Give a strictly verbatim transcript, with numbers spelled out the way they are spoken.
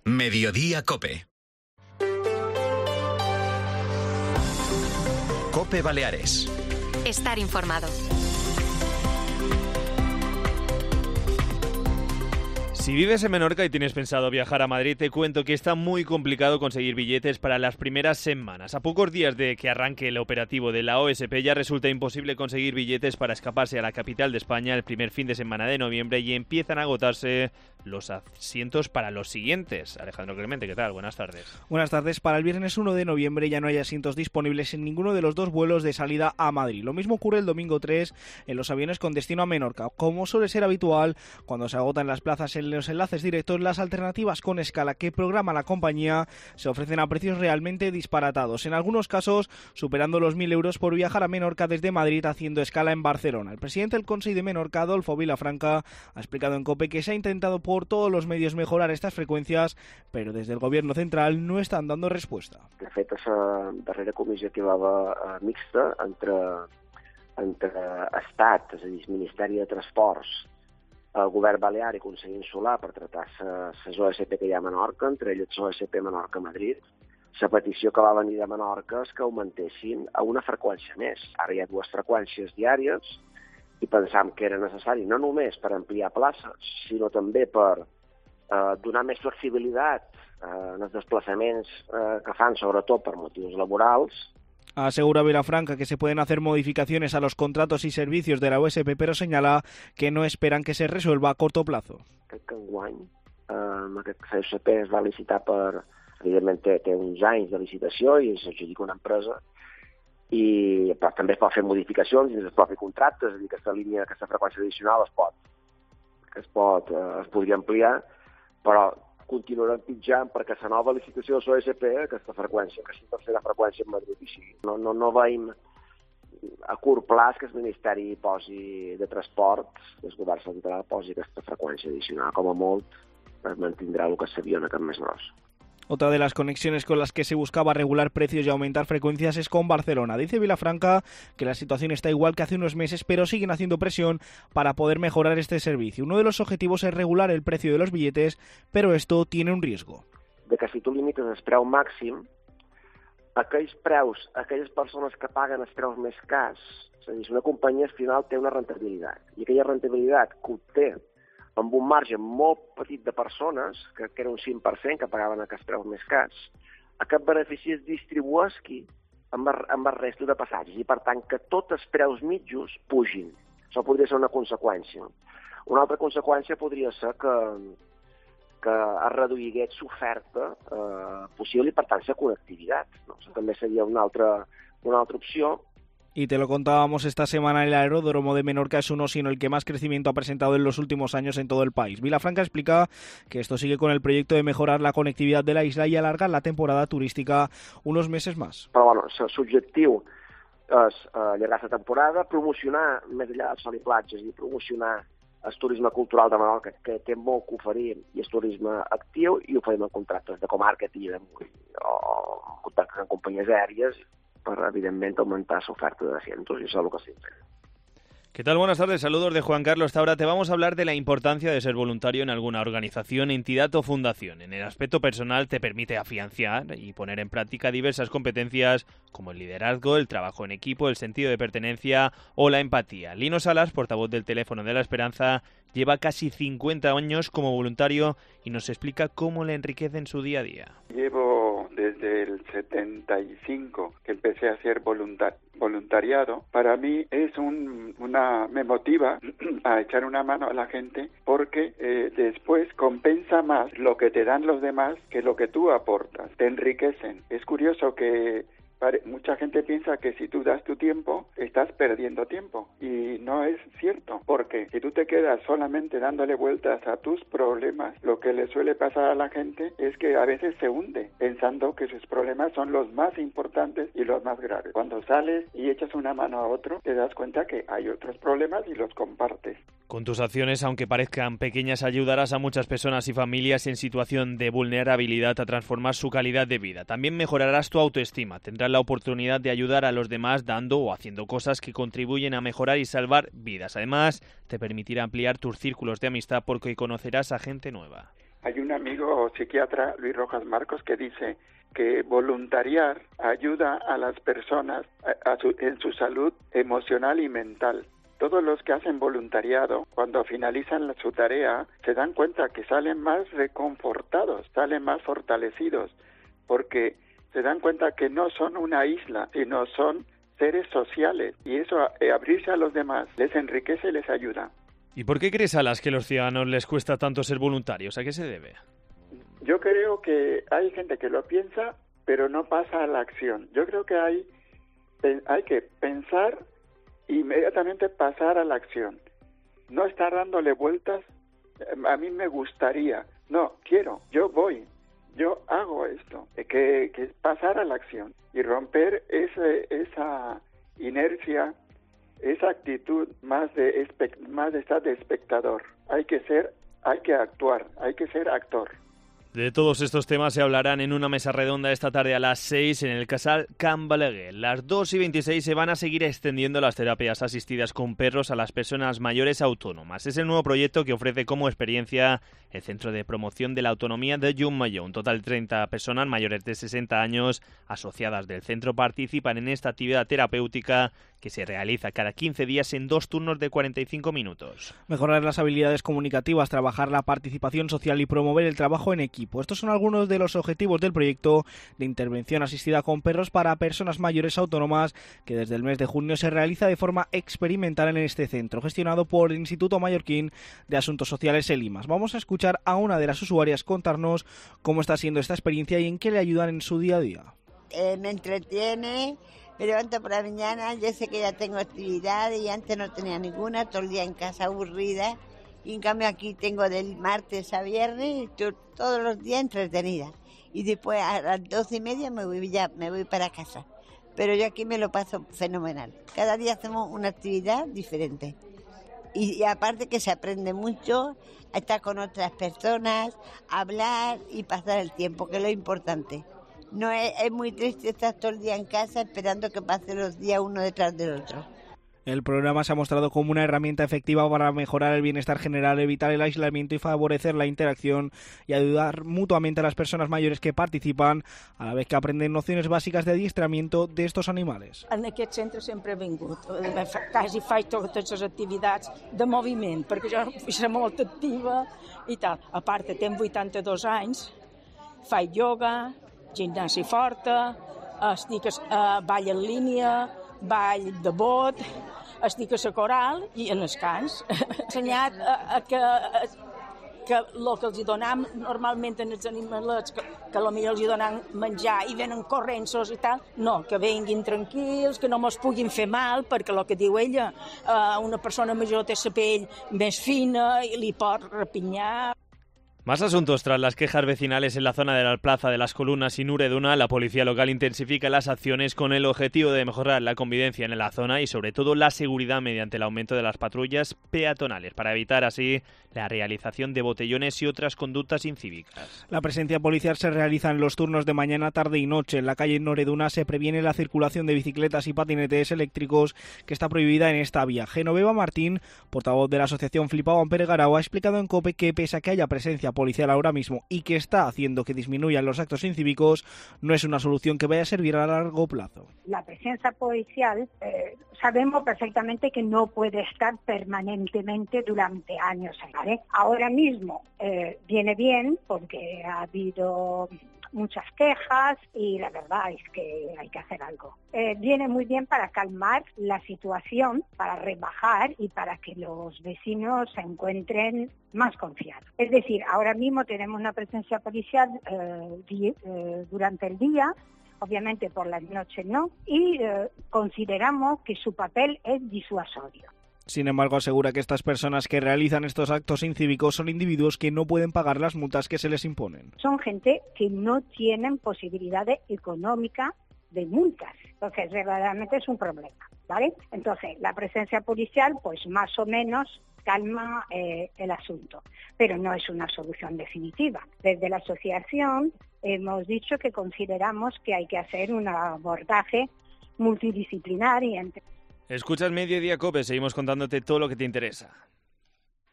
Mediodía COPE. COPE Baleares. Estar informado. Si vives en Menorca y tienes pensado viajar a Madrid, te cuento que está muy complicado conseguir billetes para las primeras semanas. A pocos días de que arranque el operativo de la O S P ya resulta imposible conseguir billetes para escaparse a la capital de España el primer fin de semana de noviembre y empiezan a agotarse los asientos para los siguientes. Alejandro Clemente, ¿qué tal? Buenas tardes. Buenas tardes. Para el viernes uno de noviembre ya no hay asientos disponibles en ninguno de los dos vuelos de salida a Madrid. Lo mismo ocurre el domingo tres en los aviones con destino a Menorca. Como suele ser habitual, cuando se agotan las plazas en los enlaces directos, las alternativas con escala que programa la compañía se ofrecen a precios realmente disparatados, en algunos casos superando los mil euros por viajar a Menorca desde Madrid haciendo escala en Barcelona. El presidente del Consell de Menorca, Adolfo Vilafranca, ha explicado en COPE que se ha intentado por todos los medios mejorar estas freqüències, però des del Gobierno central no estan dando respuesta. De fet, és la darrera comissió que hi va haver mixta entre, entre Estat, és a dir, el Ministeri de Transports, el Govern Balear i Consell Insular per tratar les O S P que hi ha a Menorca, entre elles la O S P Menorca-Madrid. La petició que va venir de Menorca és que augmentessin a una freqüència més. Ara hi ha dues freqüències diàries i pensàvem que era necessari no només per ampliar places, sinó també per eh, donar més flexibilitat eh, en els desplaçaments eh, que fan, sobretot per motius laborals. Asegura Vilafranca que se pueden hacer modificaciones a los contratos y servicios de la O S P, pero señala que no esperan que se resuelva a corto plazo. Crec que enguany eh, aquesta O S P es va licitar per... Evidentment té, té uns anys de licitació i s'adjudica una empresa, i però també es pot fer modificacions dins el propi contracte, és a dir, aquesta línia, aquesta freqüència addicional es pot, es pot, eh, es podria ampliar, però continuarem pitjant perquè la nova licitació de la O S P, aquesta freqüència, aquesta tercera freqüència en Madrid, i sigui. No, no, no veiem a curt plaç que el Ministeri posi de Transport, el Govern central posi aquesta freqüència addicional, com a molt es mantindrà el que s'havia en aquest mes gros. Otra de las conexiones con las que se buscaba regular precios y aumentar frecuencias es con Barcelona. Dice Vilafranca que la situación está igual que hace unos meses, pero siguen haciendo presión para poder mejorar este servicio. Uno de los objetivos es regular el precio de los billetes, pero esto tiene un riesgo. De que si tu limites el preu màxim, aquells preus, aquelles persones que paguen els preus més cars, és a dir, una companyia al final té una rentabilitat, i aquella rentabilitat que obté amb un marge molt petit de persones, que, que era un cinc per cent que pagaven aquests preus més cars, aquest benefici es distribueixi amb, amb el resta de passatges, i per tant que tots els preus mitjos pugin. Això podria ser una conseqüència. Una altra conseqüència podria ser que, que es reduïgués l'oferta eh, possible i per tant la connectivitat. No? Això també seria una altra, una altra opció. Y te lo contábamos esta semana, el aeródromo de Menorca es uno sino el que más crecimiento ha presentado en los últimos años en todo el país. Vilafranca explica que esto sigue con el proyecto de mejorar la conectividad de la isla y alargar la temporada turística unos meses más. Però bueno, l'objectiu és allargar la temporada, promocionar més enllà dels sol i platges i promocionar el turisme cultural de Menorca, que té molt que oferir, i el turisme actiu, i ho farem en contractes de comarketing o contractes amb companyies aèries, para, evidentemente, aumentar su oferta de asientos, y eso es lo que se hace. ¿Qué tal? Buenas tardes, saludos de Juan Carlos. Hasta ahora te vamos a hablar de la importancia de ser voluntario en alguna organización, entidad o fundación. En el aspecto personal te permite afianzar y poner en práctica diversas competencias como el liderazgo, el trabajo en equipo, el sentido de pertenencia o la empatía. Lino Salas, portavoz del Teléfono de la Esperanza, lleva casi cincuenta años como voluntario y nos explica cómo le enriquece en su día a día. Llevo desde el setenta y cinco que empecé a hacer voluntar voluntariado. Para mí es un, una me motiva a echar una mano a la gente porque eh, después compensa más lo que te dan los demás que lo que tú aportas. Te enriquecen. Es curioso que mucha gente piensa que si tú das tu tiempo, estás perdiendo tiempo. Y no es cierto, porque si tú te quedas solamente dándole vueltas a tus problemas, lo que le suele pasar a la gente es que a veces se hunde, pensando que sus problemas son los más importantes y los más graves. Cuando sales y echas una mano a otro, te das cuenta que hay otros problemas y los compartes. Con tus acciones, aunque parezcan pequeñas, ayudarás a muchas personas y familias en situación de vulnerabilidad a transformar su calidad de vida. También mejorarás tu autoestima. Tendrás la oportunidad de ayudar a los demás dando o haciendo cosas que contribuyen a mejorar y salvar vidas. Además, te permitirá ampliar tus círculos de amistad porque conocerás a gente nueva. Hay un amigo psiquiatra, Luis Rojas Marcos, que dice que voluntariar ayuda a las personas a, a su, en su salud emocional y mental. Todos los que hacen voluntariado, cuando finalizan la, su tarea, se dan cuenta que salen más reconfortados, salen más fortalecidos, porque se dan cuenta que no son una isla, sino son seres sociales, y eso, eh, abrirse a los demás, les enriquece y les ayuda. ¿Y por qué crees, Alas, que a los ciudadanos les cuesta tanto ser voluntarios? ¿A qué se debe? Yo creo que hay gente que lo piensa, pero no pasa a la acción. Yo creo que hay, hay que pensar e inmediatamente pasar a la acción. No estar dándole vueltas, a mí me gustaría, no, quiero, yo voy, yo hago esto, que, que pasar a la acción y romper ese, esa inercia, esa actitud más de, espe- más de estar de espectador. Hay que ser, hay que actuar, hay que ser actor. De todos estos temas se hablarán en una mesa redonda esta tarde a las seis en el Casal Can Balaguer. Las dos y veintiséis se van a seguir extendiendo las terapias asistidas con perros a las personas mayores autónomas. Es el nuevo proyecto que ofrece como experiencia el Centro de Promoción de la Autonomía de Llucmajor. Un total de treinta personas mayores de sesenta años asociadas del centro participan en esta actividad terapéutica que se realiza cada quince días en dos turnos de cuarenta y cinco minutos. Mejorar las habilidades comunicativas, trabajar la participación social y promover el trabajo en equipo. Estos son algunos de los objetivos del proyecto de intervención asistida con perros para personas mayores autónomas que desde el mes de junio se realiza de forma experimental en este centro, gestionado por el Instituto Mallorquín de Asuntos Sociales, el I M A S. Vamos a escuchar a una de las usuarias contarnos cómo está siendo esta experiencia y en qué le ayudan en su día a día. Eh, me entretiene, me levanto por la mañana, yo sé que ya tengo actividad y antes no tenía ninguna, todo el día en casa aburrida. Y en cambio aquí tengo del martes a viernes, yo, todos los días entretenida. Y después a las doce y media me voy ya, me voy para casa. Pero yo aquí me lo paso fenomenal. Cada día hacemos una actividad diferente. Y, y aparte que se aprende mucho, a estar con otras personas, hablar y pasar el tiempo, que es lo importante. No es, es muy triste estar todo el día en casa esperando que pasen los días uno detrás del otro. El programa se ha mostrado como una herramienta efectiva para mejorar el bienestar general, evitar el aislamiento y favorecer la interacción y ayudar mutuamente a las personas mayores que participan, a la vez que aprenden nociones bàsiques de adiestramiento de estos animales. En aquest centre sempre he vingut, quasi faig totes les activitats de moviment, perquè jo soc molt activa i tal. A part, tenc vuitanta-dos anys, faig yoga, gimnàsia forta, estic a ball en línia, ball de bot, estic a la coral i en els cants. He ensenyat a, a que, a, que el que els donam normalment en els animalets, que, que potser els donen menjar i venen corrents i tal, no, que venguin tranquils, que no mos puguin fer mal, perquè el que diu ella, eh, una persona major té la pell més fina i li pot repinyar. Más asuntos. Tras las quejas vecinales en la zona de la Plaza de las Columnas y Nureduna, la policía local intensifica las acciones con el objetivo de mejorar la convivencia en la zona y sobre todo la seguridad mediante el aumento de las patrullas peatonales para evitar así la realización de botellones y otras conductas incívicas. La presencia policial se realiza en los turnos de mañana, tarde y noche. En la calle Noreduna se previene la circulación de bicicletas y patinetes eléctricos que está prohibida en esta vía. Genoveva Martín, portavoz de la asociación Flipau Ampere Garau, ha explicado en COPE que pese a que haya presencia policial ahora mismo y que está haciendo que disminuyan los actos incívicos, no es una solución que vaya a servir a largo plazo. La presencia policial eh, sabemos perfectamente que no puede estar permanentemente durante años, ¿vale? Ahora mismo eh, viene bien porque ha habido muchas quejas y la verdad es que hay que hacer algo. Eh, viene muy bien para calmar la situación, para rebajar y para que los vecinos se encuentren más confiados. Es decir, ahora mismo tenemos una presencia policial eh, di- eh, durante el día, obviamente por las noches no, y eh, consideramos que su papel es disuasorio. Sin embargo, asegura que estas personas que realizan estos actos incívicos son individuos que no pueden pagar las multas que se les imponen. Son gente que no tienen posibilidades económicas de multas, entonces verdaderamente es un problema, ¿vale? Entonces, la presencia policial, pues más o menos calma eh, el asunto, pero no es una solución definitiva. Desde la asociación hemos dicho que consideramos que hay que hacer un abordaje multidisciplinar y entre Escuchas Mediodía COPE, seguimos contándote todo lo que te interesa.